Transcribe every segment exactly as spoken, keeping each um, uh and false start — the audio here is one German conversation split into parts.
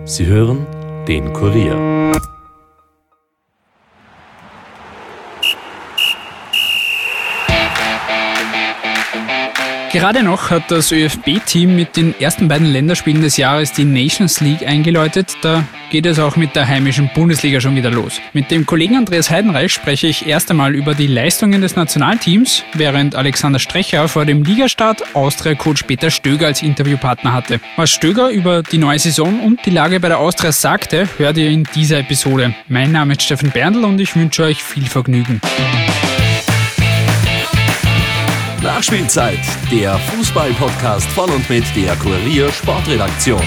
Sie hören den Kurier. Gerade noch hat das ÖFB-Team mit den ersten beiden Länderspielen des Jahres die Nations League eingeläutet. Da geht es auch mit der heimischen Bundesliga schon wieder los. Mit dem Kollegen Andreas Heidenreich spreche ich erst einmal über die Leistungen des Nationalteams, während Alexander Strecher vor dem Ligastart Austria-Coach Peter Stöger als Interviewpartner hatte. Was Stöger über die neue Saison und die Lage bei der Austria sagte, hört ihr in dieser Episode. Mein Name ist Steffen Berndl und ich wünsche euch viel Vergnügen. Nachspielzeit, der Fußball-Podcast von und mit der Kurier Sportredaktion.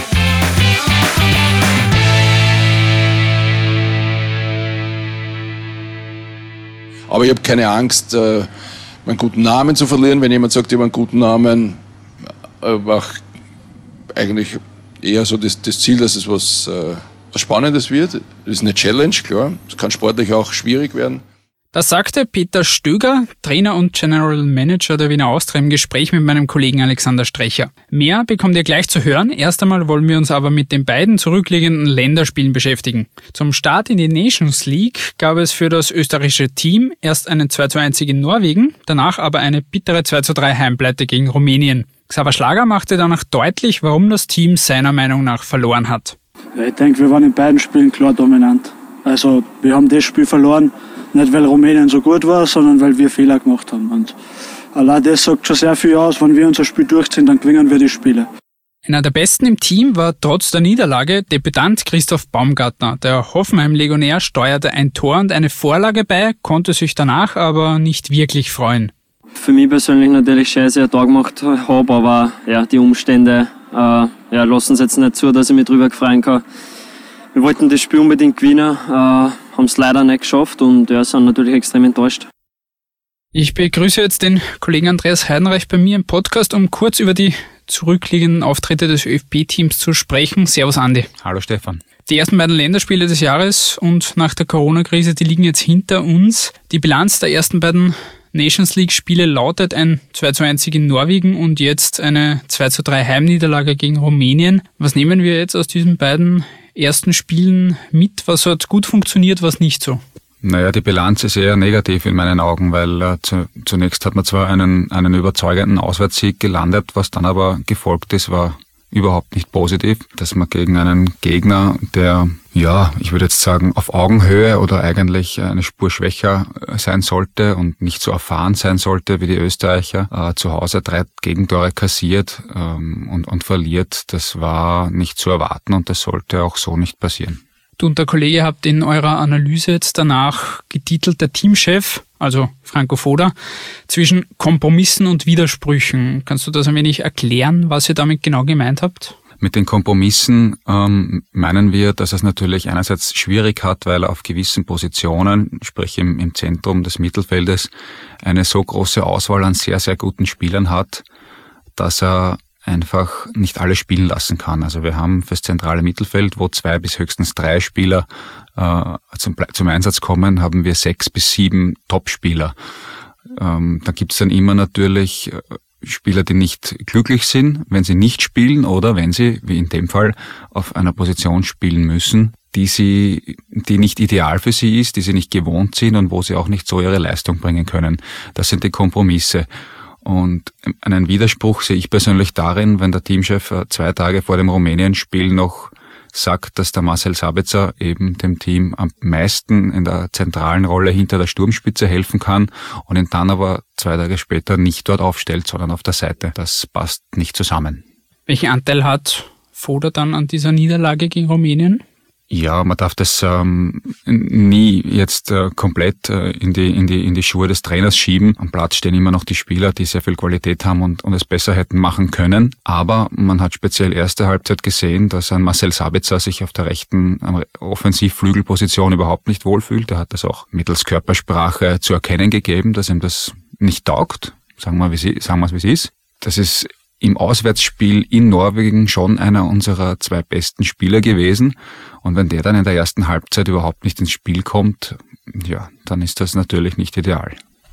Aber ich habe keine Angst, meinen guten Namen zu verlieren. Wenn jemand sagt, ich habe einen guten Namen, auch eigentlich eher so das, das Ziel, dass es was, was Spannendes wird. Das ist eine Challenge, klar. Es kann sportlich auch schwierig werden. Das sagte Peter Stöger, Trainer und General Manager der Wiener Austria, im Gespräch mit meinem Kollegen Alexander Strecher. Mehr bekommt ihr gleich zu hören. Erst einmal wollen wir uns aber mit den beiden zurückliegenden Länderspielen beschäftigen. Zum Start in die Nations League gab es für das österreichische Team erst einen zwei zu eins Sieg in Norwegen, danach aber eine bittere zwei zu drei Heimpleite gegen Rumänien. Xaver Schlager machte danach deutlich, warum das Team seiner Meinung nach verloren hat. Ja, ich denke, wir waren in beiden Spielen klar dominant. Also wir haben das Spiel verloren, nicht weil Rumänien so gut war, sondern weil wir Fehler gemacht haben. Und allein das sagt schon sehr viel aus. Wenn wir unser Spiel durchziehen, dann gewinnen wir die Spiele. Einer der Besten im Team war trotz der Niederlage Debütant Christoph Baumgartner. Der Hoffenheim-Legionär steuerte ein Tor und eine Vorlage bei, konnte sich danach aber nicht wirklich freuen. Für mich persönlich natürlich schön, sehr Tag gemacht habe, aber ja, die Umstände äh, ja, lassen es jetzt nicht zu, dass ich mich drüber freuen kann. Wir wollten das Spiel unbedingt gewinnen, äh, haben es leider nicht geschafft und ja, sind natürlich extrem enttäuscht. Ich begrüße jetzt den Kollegen Andreas Heidenreich bei mir im Podcast, um kurz über die zurückliegenden Auftritte des ÖFB-Teams zu sprechen. Servus Andi. Hallo Stefan. Die ersten beiden Länderspiele des Jahres und nach der Corona-Krise, die liegen jetzt hinter uns. Die Bilanz der ersten beiden Nations League-Spiele lautet ein zwei zu eins Sieg in Norwegen und jetzt eine zwei zu drei Heimniederlage gegen Rumänien. Was nehmen wir jetzt aus diesen beiden ersten Spielen mit? Was hat gut funktioniert, was nicht so? Naja, die Bilanz ist eher negativ in meinen Augen, weil äh, zu, zunächst hat man zwar einen, einen überzeugenden Auswärtssieg gelandet, was dann aber gefolgt ist, war überhaupt nicht positiv, dass man gegen einen Gegner, der, ja, ich würde jetzt sagen, auf Augenhöhe oder eigentlich eine Spur schwächer sein sollte und nicht so erfahren sein sollte wie die Österreicher, äh, zu Hause drei Gegentore kassiert ähm, und, und verliert. Das war nicht zu erwarten und das sollte auch so nicht passieren. Du und der Kollege habt in eurer Analyse jetzt danach getitelt, der Teamchef, also Franco Foda, zwischen Kompromissen und Widersprüchen. Kannst du das ein wenig erklären, was ihr damit genau gemeint habt? Mit den Kompromissen ähm, meinen wir, dass es natürlich einerseits schwierig hat, weil er auf gewissen Positionen, sprich im, im Zentrum des Mittelfeldes, eine so große Auswahl an sehr, sehr guten Spielern hat, dass er einfach nicht alle spielen lassen kann. Also wir haben fürs zentrale Mittelfeld, wo zwei bis höchstens drei Spieler äh, zum, zum Einsatz kommen, haben wir sechs bis sieben Top-Spieler. Ähm, da gibt es dann immer natürlich Spieler, die nicht glücklich sind, wenn sie nicht spielen oder wenn sie, wie in dem Fall, auf einer Position spielen müssen, die sie, die nicht ideal für sie ist, die sie nicht gewohnt sind und wo sie auch nicht so ihre Leistung bringen können. Das sind die Kompromisse. Und einen Widerspruch sehe ich persönlich darin, wenn der Teamchef zwei Tage vor dem Rumänien-Spiel noch sagt, dass der Marcel Sabitzer eben dem Team am meisten in der zentralen Rolle hinter der Sturmspitze helfen kann und ihn dann aber zwei Tage später nicht dort aufstellt, sondern auf der Seite. Das passt nicht zusammen. Welchen Anteil hat Foda dann an dieser Niederlage gegen Rumänien? Ja, man darf das ähm, nie jetzt äh, komplett äh, in die in die in die Schuhe des Trainers schieben. Am Platz stehen immer noch die Spieler, die sehr viel Qualität haben und und es besser hätten machen können. Aber man hat speziell erste Halbzeit gesehen, dass ein Marcel Sabitzer sich auf der rechten äh, Offensivflügelposition überhaupt nicht wohlfühlt. Er hat das auch mittels Körpersprache zu erkennen gegeben, dass ihm das nicht taugt. Sagen wir, wie sie, sagen wir es, wie es ist. Das ist im Auswärtsspiel in Norwegen schon einer unserer zwei besten Spieler gewesen. Und wenn der dann in der ersten Halbzeit überhaupt nicht ins Spiel kommt, ja, dann ist das natürlich nicht ideal.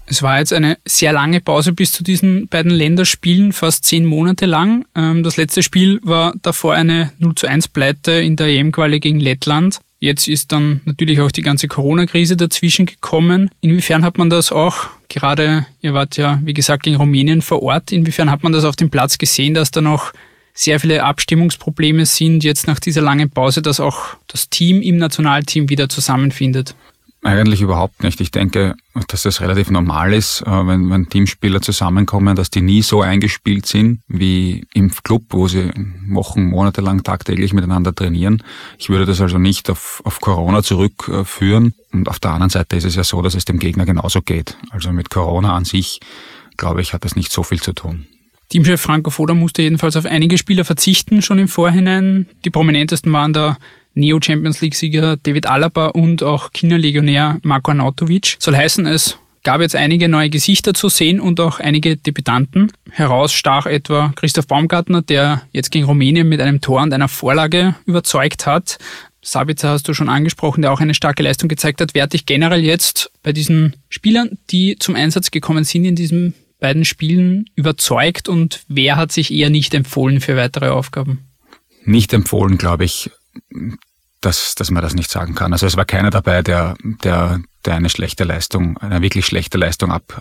Es war jetzt eine sehr lange Pause bis zu diesen beiden Länderspielen, fast zehn Monate lang. Das letzte Spiel war davor eine null zu eins Pleite in der E M-Quali gegen Lettland. Jetzt ist dann natürlich auch die ganze Corona-Krise dazwischen gekommen. Inwiefern hat man das auch, gerade ihr wart ja, wie gesagt, gegen Rumänien vor Ort, inwiefern hat man das auf dem Platz gesehen, dass da noch sehr viele Abstimmungsprobleme sind, jetzt nach dieser langen Pause, dass auch das Team im Nationalteam wieder zusammenfindet? Eigentlich überhaupt nicht. Ich denke, dass das relativ normal ist, wenn, wenn Teamspieler zusammenkommen, dass die nie so eingespielt sind wie im Club, wo sie Wochen, Monate lang tagtäglich miteinander trainieren. Ich würde das also nicht auf, auf Corona zurückführen. Und auf der anderen Seite ist es ja so, dass es dem Gegner genauso geht. Also mit Corona an sich, glaube ich, hat das nicht so viel zu tun. Teamchef Franco Foda musste jedenfalls auf einige Spieler verzichten, schon im Vorhinein. Die prominentesten waren der Neo-Champions-League-Sieger David Alaba und auch China-Legionär Marko Arnautovic. Soll heißen, es gab jetzt einige neue Gesichter zu sehen und auch einige Debütanten. Heraus stach etwa Christoph Baumgartner, der jetzt gegen Rumänien mit einem Tor und einer Vorlage überzeugt hat. Sabitzer hast du schon angesprochen, der auch eine starke Leistung gezeigt hat. Wer hat dich generell jetzt bei diesen Spielern, die zum Einsatz gekommen sind in diesen beiden Spielen, überzeugt und wer hat sich eher nicht empfohlen für weitere Aufgaben? Nicht empfohlen, glaube ich, dass, dass man das nicht sagen kann. Also es war keiner dabei, der, der, der eine schlechte Leistung, eine wirklich schlechte Leistung ab,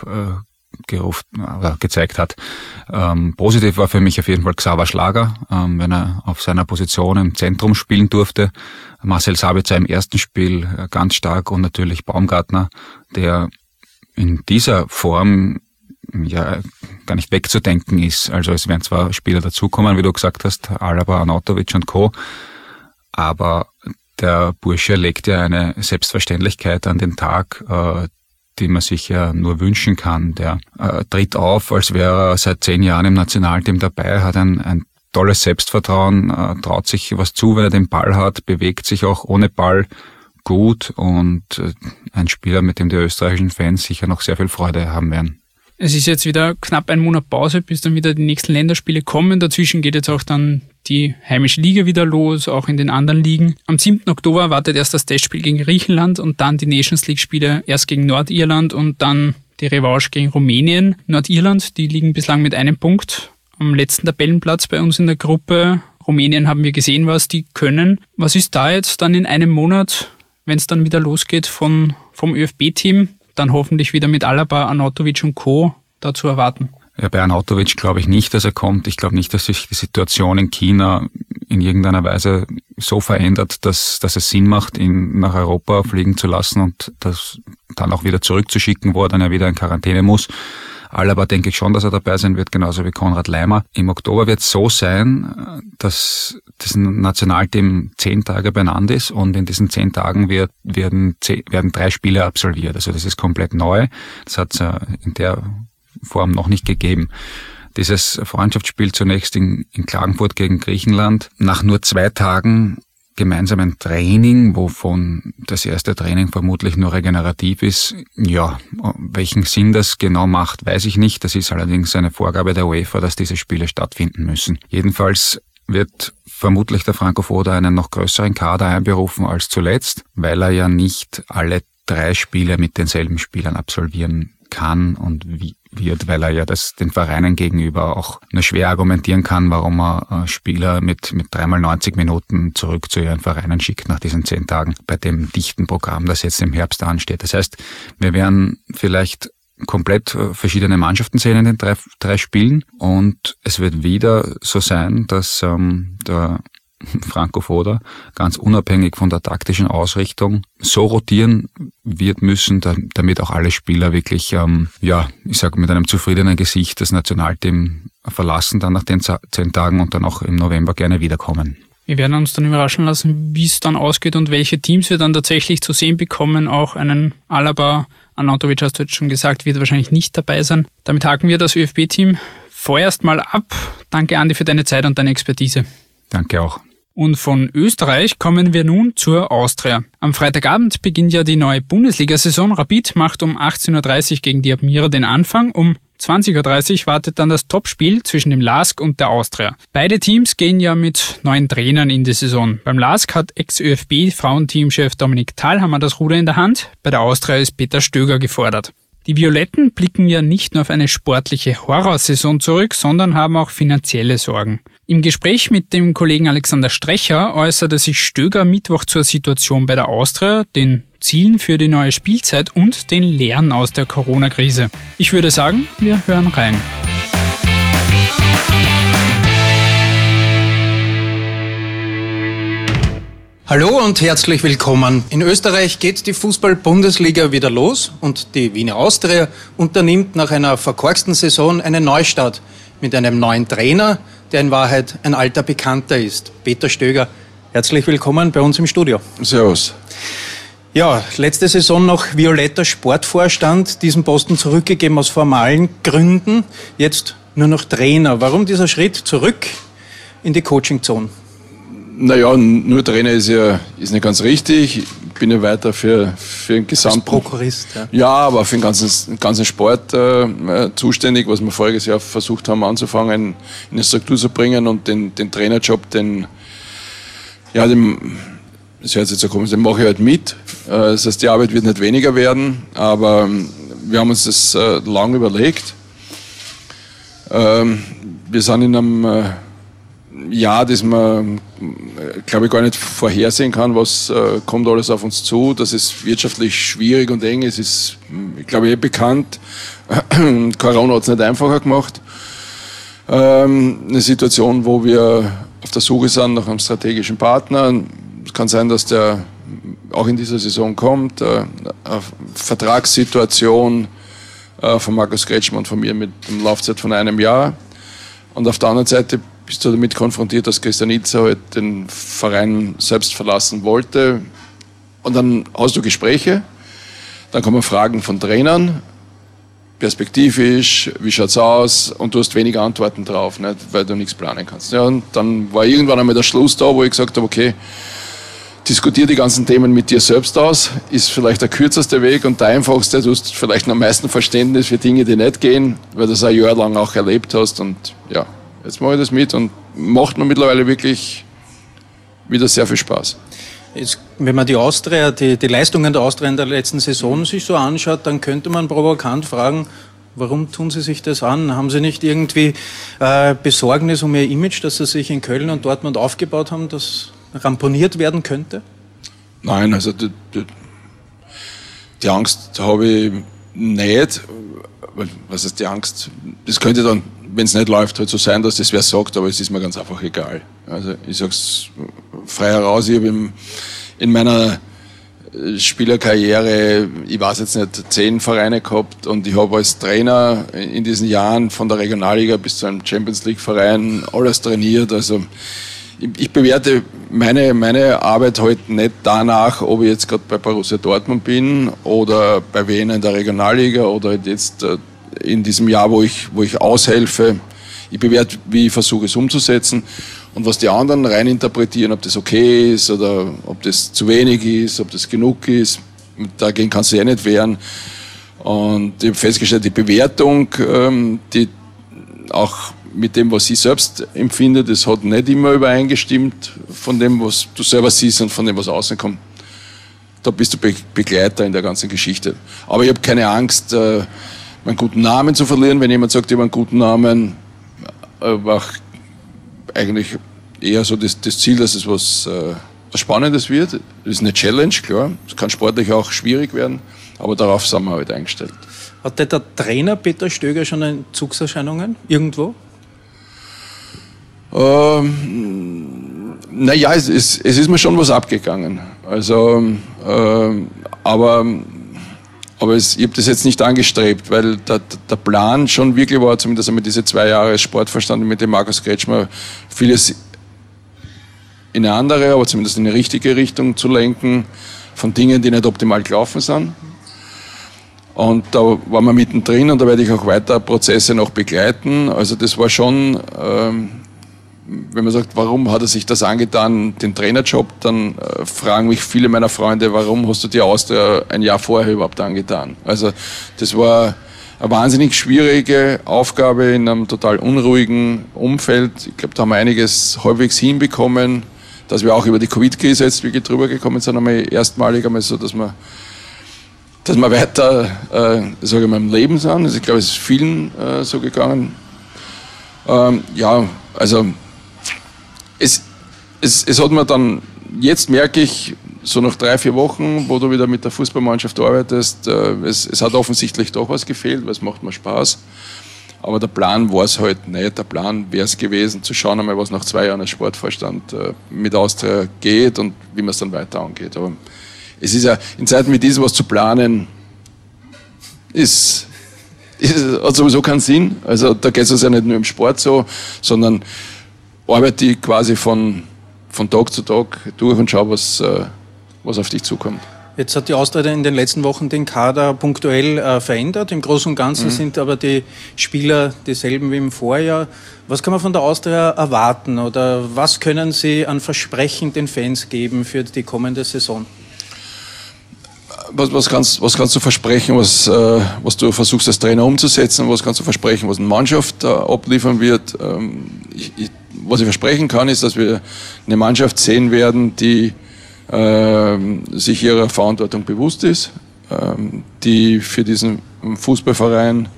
abgerufen äh, oder gezeigt hat. Ähm, positiv war für mich auf jeden Fall Xaver Schlager, ähm, wenn er auf seiner Position im Zentrum spielen durfte. Marcel Sabitzer im ersten Spiel äh, ganz stark und natürlich Baumgartner, der in dieser Form ja gar nicht wegzudenken ist. Also es werden zwar Spieler dazukommen, wie du gesagt hast, Alaba, Arnautovic und Co., aber der Bursche legt ja eine Selbstverständlichkeit an den Tag, äh, die man sich ja nur wünschen kann. Der äh, tritt auf, als wäre er seit zehn Jahren im Nationalteam dabei, hat ein, ein tolles Selbstvertrauen, äh, traut sich was zu, wenn er den Ball hat, bewegt sich auch ohne Ball gut und äh, ein Spieler, mit dem die österreichischen Fans sicher noch sehr viel Freude haben werden. Es ist jetzt wieder knapp ein Monat Pause, bis dann wieder die nächsten Länderspiele kommen. Dazwischen geht jetzt auch dann die heimische Liga wieder los, auch in den anderen Ligen. Am siebten Oktober wartet erst das Testspiel gegen Griechenland und dann die Nations League-Spiele erst gegen Nordirland und dann die Revanche gegen Rumänien. Nordirland, die liegen bislang mit einem Punkt am letzten Tabellenplatz bei uns in der Gruppe. Rumänien haben wir gesehen, was die können. Was ist da jetzt dann in einem Monat, wenn es dann wieder losgeht von, vom ÖFB-Team? Dann hoffentlich wieder mit Alaba, Arnautovic und Co. da zu erwarten. Ja, bei Arnautovic glaube ich nicht, dass er kommt. Ich glaube nicht, dass sich die Situation in China in irgendeiner Weise so verändert, dass, dass es Sinn macht, ihn nach Europa fliegen zu lassen und das dann auch wieder zurückzuschicken, wo er dann ja wieder in Quarantäne muss. Alaba denke ich schon, dass er dabei sein wird, genauso wie Konrad Laimer. Im Oktober wird es so sein, dass das Nationalteam zehn Tage beieinander ist und in diesen zehn Tagen wird, werden, zehn, werden drei Spiele absolviert. Also das ist komplett neu. Das hat es in der Form noch nicht gegeben. Dieses Freundschaftsspiel zunächst in, in Klagenfurt gegen Griechenland. Nach nur zwei Tagen gemeinsamen Training, wovon das erste Training vermutlich nur regenerativ ist. Ja, welchen Sinn das genau macht, weiß ich nicht. Das ist allerdings eine Vorgabe der UEFA, dass diese Spiele stattfinden müssen. Jedenfalls wird vermutlich der Franco Foda einen noch größeren Kader einberufen als zuletzt, weil er ja nicht alle drei Spiele mit denselben Spielern absolvieren kann und wird, weil er ja das den Vereinen gegenüber auch nur schwer argumentieren kann, warum er Spieler mit mit dreimal neunzig Minuten zurück zu ihren Vereinen schickt nach diesen zehn Tagen bei dem dichten Programm, das jetzt im Herbst ansteht. Das heißt, wir werden vielleicht komplett verschiedene Mannschaften sehen in den drei, drei Spielen und es wird wieder so sein, dass ähm, der Franco Foda ganz unabhängig von der taktischen Ausrichtung so rotieren wird müssen, damit auch alle Spieler wirklich, ähm, ja, ich sage mit einem zufriedenen Gesicht das Nationalteam verlassen, dann nach den zehn Tagen und dann auch im November gerne wiederkommen. Wir werden uns dann überraschen lassen, wie es dann ausgeht und welche Teams wir dann tatsächlich zu sehen bekommen. Auch einen Alaba, Arnautovic hast du jetzt schon gesagt, wird wahrscheinlich nicht dabei sein. Damit haken wir das ÖFB-Team vorerst mal ab. Danke, Andi, für deine Zeit und deine Expertise. Danke auch. Und von Österreich kommen wir nun zur Austria. Am Freitagabend beginnt ja die neue Bundesliga-Saison. Rapid macht um achtzehn Uhr dreißig gegen die Admira den Anfang. Um zwanzig Uhr dreißig wartet dann das Topspiel zwischen dem LASK und der Austria. Beide Teams gehen ja mit neuen Trainern in die Saison. Beim LASK hat Ex-ÖFB-Frauenteamchef Dominik Thalhammer das Ruder in der Hand. Bei der Austria ist Peter Stöger gefordert. Die Violetten blicken ja nicht nur auf eine sportliche Horrorsaison zurück, sondern haben auch finanzielle Sorgen. Im Gespräch mit dem Kollegen Alexander Strecher äußerte sich Stöger Mittwoch zur Situation bei der Austria, den Zielen für die neue Spielzeit und den Lehren aus der Corona-Krise. Ich würde sagen, wir hören rein. Hallo und herzlich willkommen. In Österreich geht die Fußball-Bundesliga wieder los und die Wiener Austria unternimmt nach einer verkorksten Saison einen Neustart mit einem neuen Trainer, der in Wahrheit ein alter Bekannter ist. Peter Stöger, herzlich willkommen bei uns im Studio. Servus. Ja, letzte Saison noch violetter Sportvorstand, diesen Posten zurückgegeben aus formalen Gründen, jetzt nur noch Trainer. Warum dieser Schritt zurück in die Coaching-Zone? Naja, nur Trainer ist ja ist nicht ganz richtig. Ich bin ja weiter für, für den gesamten... Als Prokurist, ja. Ja, aber für den ganzen, den ganzen Sport äh, zuständig, was wir voriges Jahr versucht haben anzufangen, in eine Struktur zu bringen und den, den Trainerjob, den... Ja, den, das hört sich jetzt so komisch, den mache ich halt mit. Äh, das heißt, die Arbeit wird nicht weniger werden, aber wir haben uns das äh, lang überlegt. Ähm, wir sind in einem... Äh, Ja, das man, glaube ich, gar nicht vorhersehen kann, was äh, kommt alles auf uns zu. Das ist wirtschaftlich schwierig und eng. Es ist, ich glaube, eh bekannt. Corona hat es nicht einfacher gemacht. Ähm, eine Situation, wo wir auf der Suche sind nach einem strategischen Partner. Es kann sein, dass der auch in dieser Saison kommt. Äh, eine Vertragssituation äh, von Markus Kretschmer und von mir mit einer Laufzeit von einem Jahr. Und auf der anderen Seite bist du damit konfrontiert, dass Christian Ilzer halt den Verein selbst verlassen wollte. Und dann hast du Gespräche, dann kommen Fragen von Trainern, perspektivisch, wie schaut's aus? Und du hast wenig Antworten drauf, nicht? Weil du nichts planen kannst. Ja, und dann war irgendwann einmal der Schluss da, wo ich gesagt habe, okay, diskutier die ganzen Themen mit dir selbst aus, ist vielleicht der kürzeste Weg und der einfachste. Du hast vielleicht am meisten Verständnis für Dinge, die nicht gehen, weil du das ein Jahr lang auch erlebt hast. Und ja, jetzt mache ich das mit und macht mir mittlerweile wirklich wieder sehr viel Spaß. Jetzt, wenn man die Austria, die, die Leistungen der Austria in der letzten Saison sich so anschaut, dann könnte man provokant fragen, warum tun Sie sich das an? Haben Sie nicht irgendwie äh, Besorgnis um Ihr Image, dass Sie sich in Köln und Dortmund aufgebaut haben, das ramponiert werden könnte? Nein, also die, die, die Angst habe ich nicht. Was ist die Angst? Das könnte dann, wenn es nicht läuft, halt so sein, dass das wer sagt, aber es ist mir ganz einfach egal. Also ich sage es frei heraus, ich habe in, in meiner Spielerkarriere, ich weiß jetzt nicht, zehn Vereine gehabt und ich habe als Trainer in diesen Jahren von der Regionalliga bis zu einem Champions League Verein alles trainiert. Also ich, ich bewerte meine, meine Arbeit halt nicht danach, ob ich jetzt gerade bei Borussia Dortmund bin oder bei Wien in der Regionalliga oder jetzt in diesem Jahr, wo ich, wo ich aushelfe. Ich bewerte, wie ich versuche es umzusetzen. Und was die anderen reininterpretieren, ob das okay ist oder ob das zu wenig ist, ob das genug ist, dagegen kannst du ja nicht wehren. Und ich habe festgestellt, die Bewertung, die auch mit dem, was ich selbst empfinde, das hat nicht immer übereingestimmt von dem, was du selber siehst und von dem, was außen kommt. Da bist du Begleiter in der ganzen Geschichte. Aber ich habe keine Angst, meinen guten Namen zu verlieren. Wenn jemand sagt, ich habe einen guten Namen, auch eigentlich eher so das, das Ziel, dass es was, äh, was Spannendes wird. Das ist eine Challenge, klar. Es kann sportlich auch schwierig werden, aber darauf sind wir halt eingestellt. Hatte der Trainer Peter Stöger schon Entzugserscheinungen irgendwo? Ähm, naja, es, es, es ist mir schon was abgegangen. Also, ähm, aber Aber es, ich habe das jetzt nicht angestrebt, weil der, der Plan schon wirklich war, zumindest einmal diese zwei Jahre Sportverstand mit dem Markus Kretschmer, vieles in eine andere, aber zumindest in eine richtige Richtung zu lenken, von Dingen, die nicht optimal gelaufen sind. Und da waren wir mittendrin und da werde ich auch weiter Prozesse noch begleiten. Also das war schon, ähm, wenn man sagt, warum hat er sich das angetan, den Trainerjob, dann äh, fragen mich viele meiner Freunde, warum hast du dir Austria ein Jahr vorher überhaupt angetan? Also das war eine wahnsinnig schwierige Aufgabe in einem total unruhigen Umfeld. Ich glaube, da haben wir einiges halbwegs hinbekommen, dass wir auch über die Covid-Krise jetzt wirklich drüber gekommen sind, einmal erstmalig einmal so, dass wir dass wir weiter, äh, sage ich mal, im Leben sind. Also ich glaube, es ist vielen äh, so gegangen. Ähm, ja, also es, es, es hat mir dann, jetzt merke ich, so nach drei, vier Wochen, wo du wieder mit der Fußballmannschaft arbeitest, äh, es, es hat offensichtlich doch was gefehlt, weil es macht mir Spaß. Aber der Plan war es halt nicht. Der Plan wäre es gewesen, zu schauen einmal, was nach zwei Jahren als Sportvorstand äh, mit Austria geht und wie man es dann weiter angeht. Aber es ist ja, in Zeiten wie diesen was zu planen, ist, ist, hat sowieso keinen Sinn. Also da geht es ja nicht nur im Sport so, sondern arbeite ich quasi von, von Tag zu Tag durch und schaue, was, äh, was auf dich zukommt. Jetzt hat die Austria in den letzten Wochen den Kader punktuell äh, verändert. Im Großen und Ganzen mhm. sind aber die Spieler dieselben wie im Vorjahr. Was kann man von der Austria erwarten oder was können Sie an Versprechen den Fans geben für die kommende Saison? Was, was, kannst, was kannst du versprechen, was, äh, was du versuchst als Trainer umzusetzen? Was kannst du versprechen, was eine Mannschaft äh, abliefern wird? Ähm, ich, ich, was ich versprechen kann, ist, dass wir eine Mannschaft sehen werden, die Ähm, sich ihrer Verantwortung bewusst ist, ähm, die für diesen Fußballverein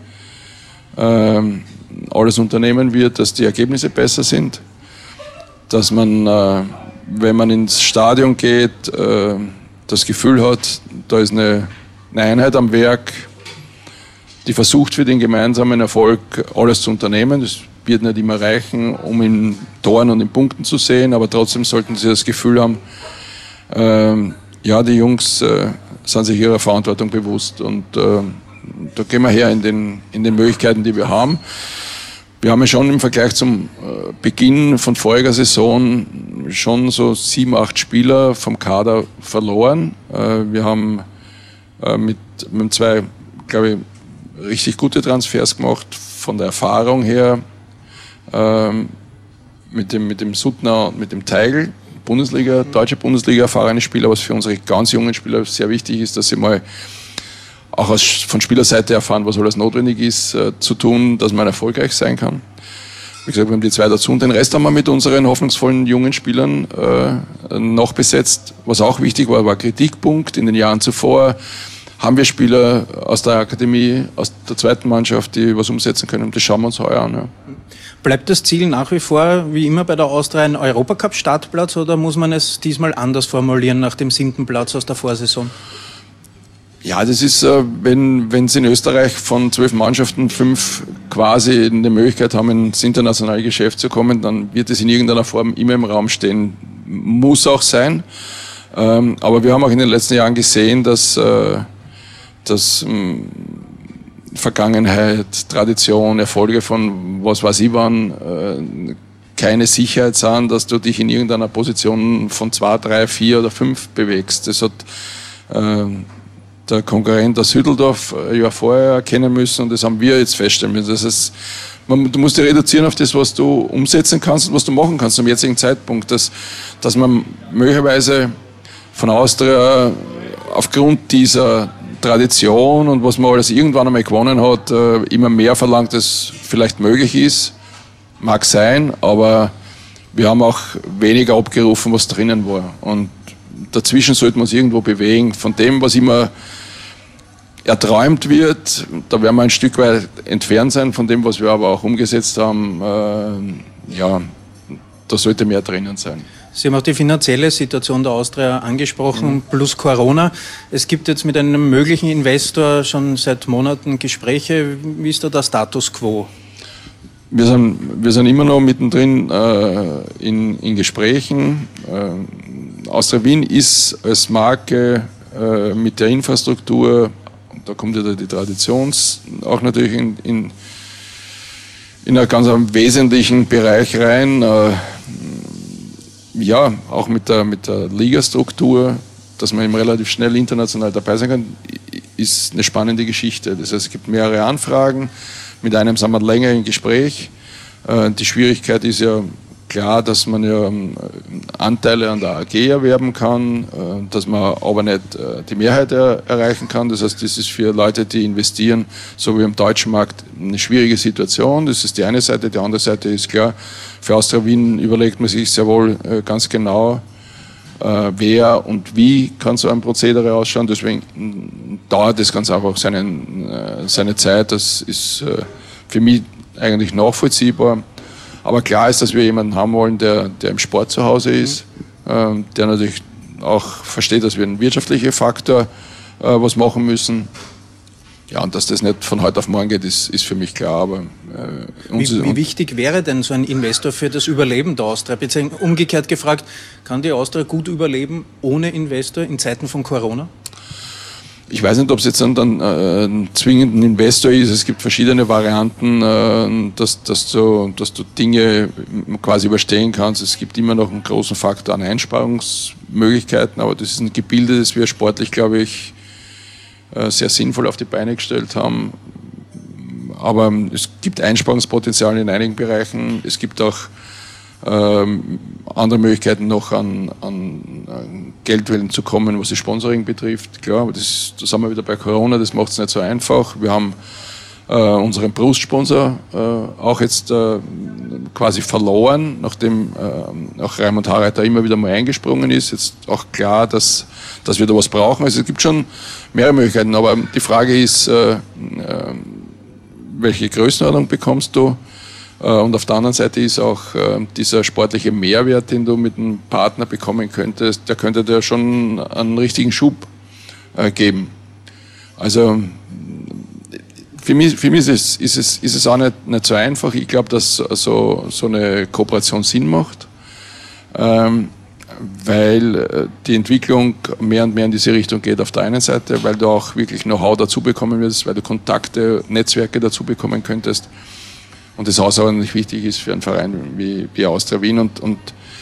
ähm, alles unternehmen wird, dass die Ergebnisse besser sind, dass man, äh, wenn man ins Stadion geht, äh, das Gefühl hat, da ist eine, eine Einheit am Werk, die versucht für den gemeinsamen Erfolg alles zu unternehmen. Das wird nicht immer reichen, um in Toren und in Punkten zu sehen, aber trotzdem sollten sie das Gefühl haben, Ähm, ja, die Jungs äh, sind sich ihrer Verantwortung bewusst und äh, da gehen wir her in den, in den Möglichkeiten, die wir haben. Wir haben ja schon im Vergleich zum äh, Beginn von voriger Saison schon so sieben, acht Spieler vom Kader verloren. Äh, wir haben äh, mit, mit zwei, glaube ich, richtig gute Transfers gemacht, von der Erfahrung her, äh, mit dem, mit dem Suttner und mit dem Teigl. Bundesliga, deutsche Bundesliga erfahrene Spieler, was für unsere ganz jungen Spieler sehr wichtig ist, dass sie mal auch aus, von Spielerseite erfahren, was alles notwendig ist, äh, zu tun, dass man erfolgreich sein kann. Wie gesagt, wir haben die zwei dazu und den Rest haben wir mit unseren hoffnungsvollen jungen Spielern äh, noch besetzt. Was auch wichtig war, war Kritikpunkt. In den Jahren zuvor haben wir Spieler aus der Akademie, aus der zweiten Mannschaft, die was umsetzen können. Und das schauen wir uns heuer an. Ja. Bleibt das Ziel nach wie vor, wie immer bei der Austria, ein Europacup-Startplatz oder muss man es diesmal anders formulieren nach dem siebten Platz aus der Vorsaison? Ja, das ist, wenn wenn es in Österreich von zwölf Mannschaften fünf quasi eine Möglichkeit haben, ins internationale Geschäft zu kommen, dann wird es in irgendeiner Form immer im Raum stehen. Muss auch sein. Aber wir haben auch in den letzten Jahren gesehen, dass, dass Vergangenheit, Tradition, Erfolge von was weiß ich wann äh, keine Sicherheit sind, dass du dich in irgendeiner Position von zwei, drei, vier oder fünf bewegst. Das hat äh, der Konkurrent aus Hütteldorf ein Jahr vorher erkennen müssen und das haben wir jetzt feststellen müssen. Das heißt, man, du musst dich reduzieren auf das, was du umsetzen kannst und was du machen kannst zum jetzigen Zeitpunkt. Dass, dass man möglicherweise von Austria aufgrund dieser Tradition und was man alles irgendwann einmal gewonnen hat, äh, immer mehr verlangt, als vielleicht möglich ist. Mag sein, aber wir haben auch weniger abgerufen, was drinnen war. Und dazwischen sollte man uns irgendwo bewegen. Von dem, was immer erträumt wird, da werden wir ein Stück weit entfernt sein, von dem, was wir aber auch umgesetzt haben. Äh, ja, da sollte mehr drinnen sein. Sie haben auch die finanzielle Situation der Austria angesprochen, mhm. plus Corona. Es gibt jetzt mit einem möglichen Investor schon seit Monaten Gespräche. Wie ist da der Status quo? Wir sind, wir sind immer noch mittendrin äh, in, in Gesprächen. Äh, Austria Wien ist als Marke äh, mit der Infrastruktur, da kommt ja die Tradition auch natürlich in, in, in einen ganz wesentlichen Bereich rein. Äh, Ja, auch mit der, mit der Ligastruktur, dass man eben relativ schnell international dabei sein kann, ist eine spannende Geschichte. Das heißt, es gibt mehrere Anfragen, mit einem sind wir länger im Gespräch. Die Schwierigkeit ist ja klar, dass man ja Anteile an der A G erwerben kann, dass man aber nicht die Mehrheit erreichen kann. Das heißt, das ist für Leute, die investieren, so wie im deutschen Markt, eine schwierige Situation. Das ist die eine Seite. Die andere Seite ist klar, für Austria Wien überlegt man sich sehr wohl ganz genau, wer und wie kann so ein Prozedere ausschauen. Deswegen dauert das ganz einfach seinen, äh, seine Zeit. Das ist äh, für mich eigentlich nachvollziehbar. Aber klar ist, dass wir jemanden haben wollen, der, der im Sport zu Hause ist, äh, der natürlich auch versteht, dass wir einen wirtschaftlichen Faktor äh, was machen müssen. Ja, und dass das nicht von heute auf morgen geht, ist, ist für mich klar. Aber, äh, wie, wie wichtig wäre denn so ein Investor für das Überleben der Austria? Beziehungsweise umgekehrt gefragt, kann die Austria gut überleben ohne Investor in Zeiten von Corona? Ich weiß nicht, ob es jetzt dann, dann äh, ein zwingender Investor ist. Es gibt verschiedene Varianten, äh, dass, dass, du, dass du Dinge quasi überstehen kannst. Es gibt immer noch einen großen Faktor an Einsparungsmöglichkeiten, aber das ist ein Gebilde, das wir sportlich, glaube ich, sehr sinnvoll auf die Beine gestellt haben. Aber es gibt Einsparungspotenzial in einigen Bereichen. Es gibt auch ähm, andere Möglichkeiten noch an, an, an Geldwellen zu kommen, was das Sponsoring betrifft. Klar, aber das, das haben wir wieder bei Corona, das macht es nicht so einfach. Wir haben äh, unseren Brustsponsor äh, auch jetzt äh, quasi verloren, nachdem äh, auch Raimund Harreiter immer wieder mal eingesprungen ist. Jetzt auch klar, dass, dass wir da was brauchen. Also es gibt schon mehrere Möglichkeiten, aber die Frage ist, äh, äh, welche Größenordnung bekommst du? Äh, und auf der anderen Seite ist auch äh, dieser sportliche Mehrwert, den du mit einem Partner bekommen könntest, der könnte dir schon einen richtigen Schub äh, geben. Also für mich, für mich ist, es, ist, es, ist es auch nicht, nicht so einfach. Ich glaube, dass so, so eine Kooperation Sinn macht, ähm, weil die Entwicklung mehr und mehr in diese Richtung geht auf der einen Seite, weil du auch wirklich Know-how dazu bekommen wirst, weil du Kontakte, Netzwerke dazu bekommen könntest und das außerordentlich wichtig ist für einen Verein wie, wie Austria Wien. Und, und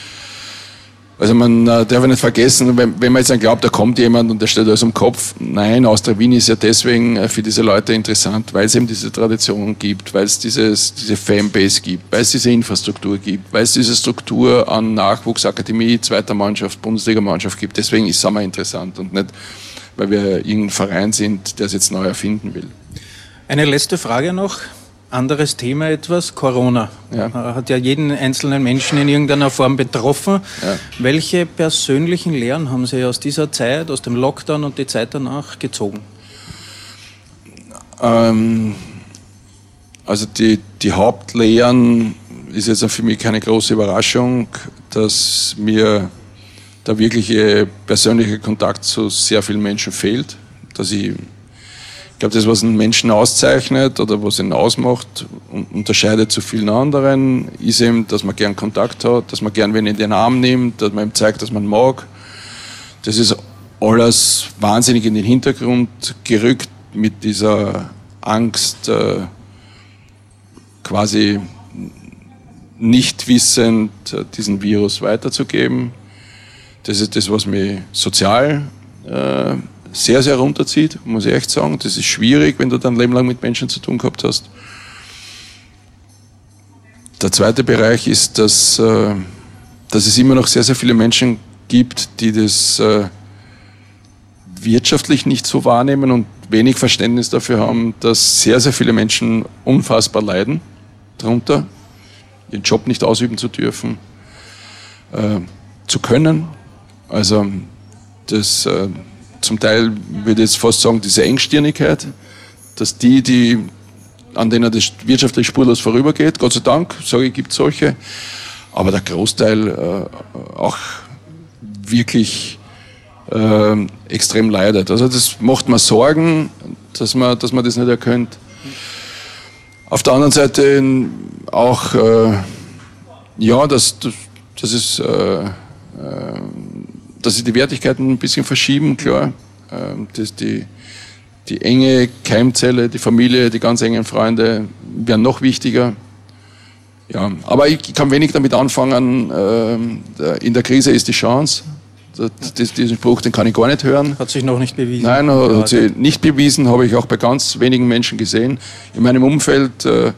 also man äh, darf nicht vergessen, wenn, wenn man jetzt dann glaubt, da kommt jemand und der stellt alles im Kopf. Nein, Austria Wien ist ja deswegen äh, für diese Leute interessant, weil es eben diese Tradition gibt, weil es dieses, diese Fanbase gibt, weil es diese Infrastruktur gibt, weil es diese Struktur an Nachwuchs, Akademie, zweiter Mannschaft, Bundesligamannschaft gibt. Deswegen ist es immer interessant und nicht, weil wir irgendein Verein sind, der es jetzt neu erfinden will. Eine letzte Frage noch. Anderes Thema etwas, Corona. Ja. Hat ja jeden einzelnen Menschen in irgendeiner Form betroffen. Ja. Welche persönlichen Lehren haben Sie aus dieser Zeit, aus dem Lockdown und die Zeit danach gezogen? Ähm, also die, die Hauptlehren ist jetzt für mich keine große Überraschung, dass mir der wirkliche persönliche Kontakt zu sehr vielen Menschen fehlt, dass ich Ich glaube, das, was einen Menschen auszeichnet oder was ihn ausmacht, unterscheidet zu vielen anderen, ist eben, dass man gern Kontakt hat, dass man gern wen in den Arm nimmt, dass man ihm zeigt, dass man mag. Das ist alles wahnsinnig in den Hintergrund gerückt mit dieser Angst, äh, quasi nicht wissend äh, diesen Virus weiterzugeben. Das ist das, was mich sozial äh, sehr, sehr runterzieht, muss ich echt sagen. Das ist schwierig, wenn du dein Leben lang mit Menschen zu tun gehabt hast. Der zweite Bereich ist, dass, äh, dass es immer noch sehr, sehr viele Menschen gibt, die das äh, wirtschaftlich nicht so wahrnehmen und wenig Verständnis dafür haben, dass sehr, sehr viele Menschen unfassbar leiden darunter, ihren Job nicht ausüben zu dürfen, äh, zu können. Also das äh, zum Teil würde ich jetzt fast sagen, diese Engstirnigkeit, dass die, die an denen das wirtschaftlich spurlos vorübergeht, Gott sei Dank, sage ich, gibt es solche, aber der Großteil äh, auch wirklich äh, extrem leidet. Also das macht mir Sorgen, dass man, dass man das nicht erkennt. Auf der anderen Seite auch, äh, ja, dass, dass es äh, äh, dass sich die Wertigkeiten ein bisschen verschieben, klar. Dass die, die enge Keimzelle, die Familie, die ganz engen Freunde werden noch wichtiger. Ja, aber ich kann wenig damit anfangen. In der Krise ist die Chance. Diesen Spruch, den kann ich gar nicht hören. Hat sich noch nicht bewiesen. Nein, hat sich nicht bewiesen, habe ich auch bei ganz wenigen Menschen gesehen. In meinem Umfeld äh,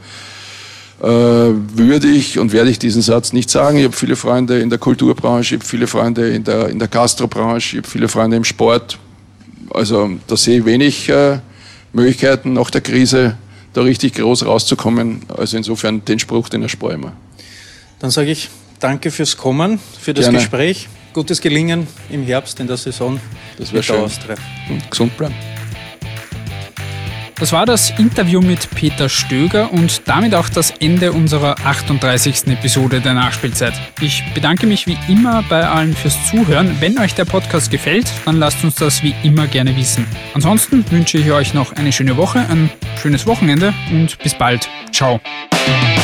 würde ich und werde ich diesen Satz nicht sagen. Ich habe viele Freunde in der Kulturbranche, ich habe viele Freunde in der, in der Gastrobranche, ich habe viele Freunde im Sport. Also da sehe ich wenig äh, Möglichkeiten nach der Krise da richtig groß rauszukommen. Also insofern den Spruch, den erspare ich mir. Dann sage ich danke fürs Kommen, für das Gerne. Gespräch. Gutes Gelingen im Herbst in der Saison. Das wäre schön. Austria. Und gesund bleiben. Das war das Interview mit Peter Stöger und damit auch das Ende unserer achtunddreißigsten Episode der Nachspielzeit. Ich bedanke mich wie immer bei allen fürs Zuhören. Wenn euch der Podcast gefällt, dann lasst uns das wie immer gerne wissen. Ansonsten wünsche ich euch noch eine schöne Woche, ein schönes Wochenende und bis bald. Ciao.